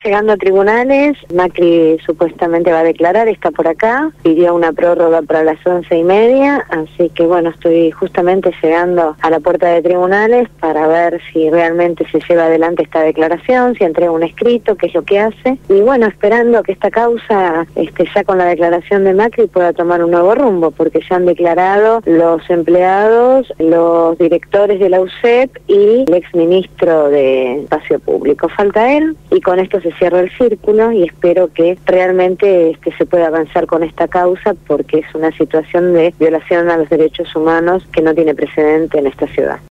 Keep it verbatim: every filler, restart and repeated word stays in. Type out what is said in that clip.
llegando a tribunales. Macri supuestamente va a declarar, está por acá, pidió una prórroga para las once y media, así que bueno, estoy justamente llegando a la puerta de tribunales para ver si realmente se lleva adelante esta declaración, si entrega un escrito, qué es lo que hace, y bueno, esperando que esta causa, este, ya con la declaración de Macri, pueda tomar un nuevo rumbo, porque ya han declarado los empleados, los directores de la U C E P y el exministro de Espacio Público. Falta él, y con esto se cierra el círculo, y espero que realmente este, se pueda avanzar con esta causa, porque es una situación de violación a los derechos humanos que no tiene precedente en esta ciudad.